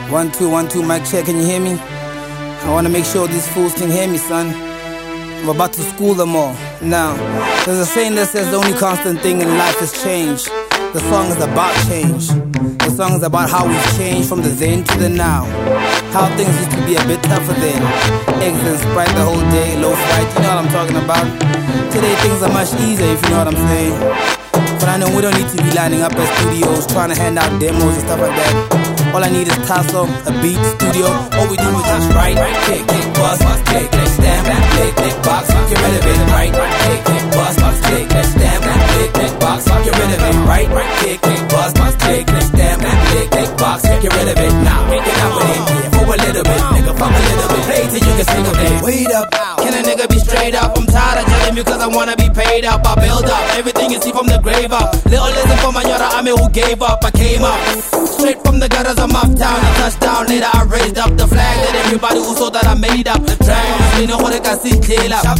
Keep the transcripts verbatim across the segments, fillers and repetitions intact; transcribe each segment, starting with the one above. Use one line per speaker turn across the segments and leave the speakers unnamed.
One, two, one, two, mic check, can you hear me? I wanna make sure these fools can hear me, son. I'm about to school them all. Now, there's a saying that says the only constant thing in life is change. The song is about change. The song is about how we've changed from the then to the now. How things used to be a bit tougher then. Eggs and Sprite the whole day, low fright, you know what I'm talking about. Today things are much easier, if you know what I'm saying. But I know we don't need to be lining up at studios, trying to hand out demos and stuff like that. All I need is Tasso, a beat, studio. All we do is just write, kick, kick, bust, bust, kick, kick, stamp, kick, kick, box, get rid of it. Right, kick, kick, bust, bust, kick, kick, stamp, kick, kick, box, get rid of it. Right, kick, kick, bust, bust, kick, kick, stamp, kick, kick, box, get rid of it. Now, make it out with it, yeah, for a little bit, nigga, fuck a little bit, play till you can sing a bit. Wait up, can a nigga be straight up? I'm tired of telling you cause I wanna be paid up. I build up everything you see from the grave up. Little listen for my yara, I mean who gave up. I came up straight from the gutters of uptown. I touched down, later I raised up the flag. Let everybody who saw that I made up the track. You know what I can see clear up.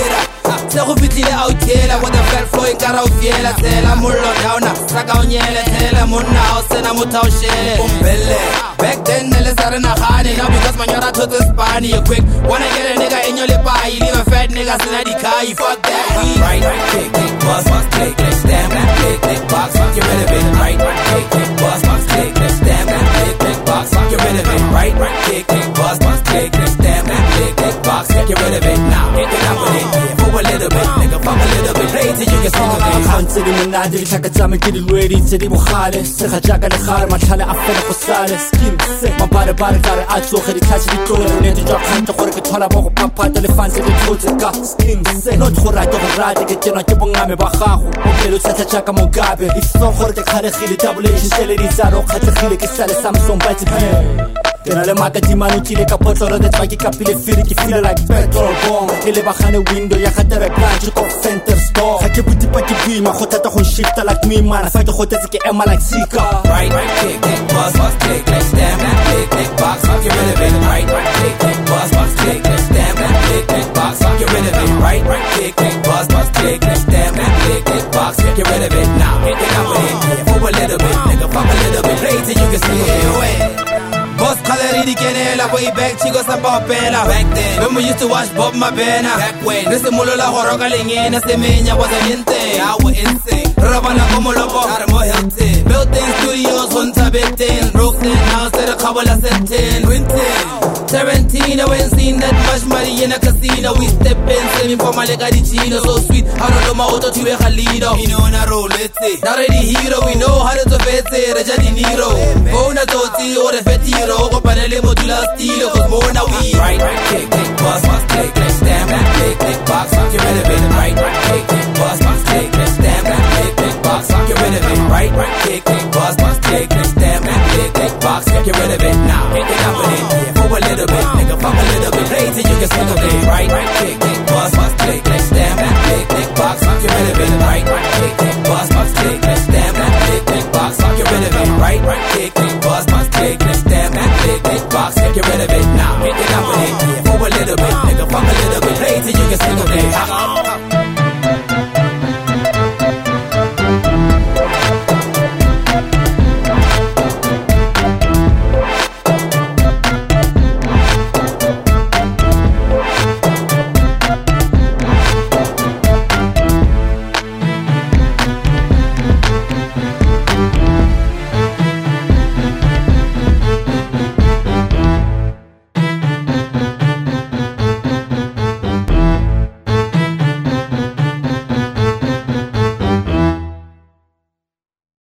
Se go fitlile out kela with the flat flow nkara o fiela tsela mollo down saka o nyele tsela monna o sena motho o shele bombele back then nele sare na gane now because manyara to this spani quick wanna get a nigga in your lip eye leave a fat nigga sena di kai fuck that right kick kick bust bust kick kick stamp kick kick box get rid of it right kick kick bust bust kick kick stamp kick kick box get rid of it right kick kick bust bust kick kick stamp kick kick box get rid of it now get it out with it for a little bit nigga fuck a little bit play till you can sing a bit
خانتي من عندي لك تعمل كده الويري تدي مخالف سخا جاك الخار ما تحل عفنا خسالة سكين ما بار بار دار عاد سوخري كاش دي كل ونيت جا خانت خورك تطلع بوق بابا تلفان زي تفوتك سكين نو تخور راي تخور راي كتير كيبون عامي بخاخو وكيلو ساتا جاكا مقابل يفصون خورتك خارخي لي تابليش سيلري زارو خاتخي لك السالة سامسون بايت بي Tena le maka di manu tile ka potolo de twaki ka pile firi ki feel like petrol bomb ele baxane window ya khatere branch ko center store ha ke buti pa ki bima khota ta khon shift like me man fa ke khota ke ema like sika
right right kick kick bust bust kick kick stamp kick kick box get rid of it right right kick kick bust bust kick kick stamp kick kick box get rid of it right right kick kick bust bust kick kick stamp kick kick box get rid of it now make it out with it for a little bit nigga fuck a little bit play till you can see it away. Boss Kaleri di Kenela, way back, chicos and Popella. Back then, when we used to watch Bob Mabena. Back when, this is Mulola Horogaling in a Semenya was an insane. I was insane. Rabana Komolobo, Armo Hilton. Built in studios, Hunta Benton. Brooklyn, house at a couple of seventeen. Quintin, Tarantino, when seen that much money in a casino. We step in, sending for my lega di Chino. So sweet, I don't know my auto to a Khalido. You know, na roll, let's say. Not already hero, we know how to face it. Raja Di Niro. Bona Toti or the Fetiro. Go panele modula stilo, cause more now we right, right, kick, kick, bust, bust, kick, kick, stamp, kick, kick, box, get rid of it, right, right, kick, kick, bust, bust, kick, kick, stamp, kick, kick, box, get rid of it, right, right, kick, kick, bust, bust, kick, kick, stamp, kick, kick, box, get rid of it, now, make it out with it, yeah, for a little bit, nigga, fuck a little bit, play till you can sing a bit, right, right, kick, kick, bust, bust, kick, kick, stamp, kick, kick, box, get rid of it, right, right, kick, kick, bust, bust, kick, kick, stamp, kick, kick, box, get rid of it, right, right, kick, kick, bust, bust,